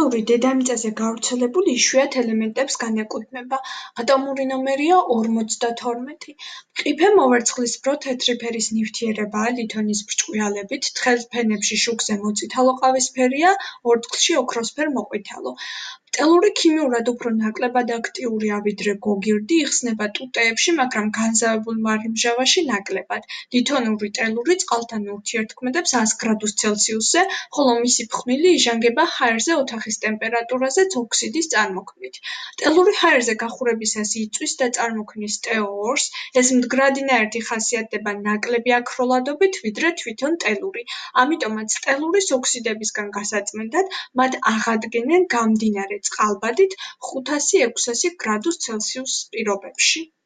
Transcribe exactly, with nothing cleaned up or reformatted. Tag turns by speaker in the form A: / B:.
A: ტელური დედამიწაზე გავრცელებული იშვიათ ელემენტებს განეკუთვნება. ატომური ნომერია ორმოცდათორმეტი. მყიფე მოვერცხლისფრო თეთრი ფერის ნივთიერებაა ლითონის ბრჭყვიალებით, თხელ ფენებში შუქზე მოწითალო-ყავისფერია, ორთქლში ოქროსფერ მოყვითალო. ტელური ქიმიურად უფრო ნაკლებად აქტიურია ვიდრე გოგირდი, იხსნება ტუტეებში, მაგრამ განზავებულ მარილმჟავაში ნაკლებად. ლითონური ტელური წყალთან ურთიერთქმედებს ას გრადუს ცელსიუსზე, ხოლო მისი ფხვნილი იჟანგება ჰაერზე ოთახის ტემპერატურაზეც ოქსიდის წარმოქმნით. ტელური ჰაერზე გახურებისას იწვის და წარმოქმნის ტე ო ორს, ეს მდგრადინაერთი ხასიათდება ნაკლები აქროლადობით, ვიდრე თვითონ ტელური. ამიტომაც ტელურის ოქსიდებისგან გასაწმენდად, მათ აღადგენენ გამდინარე წყალბადით ხუთასი ექვსასი გრადუს ცელსიუს პირობებში.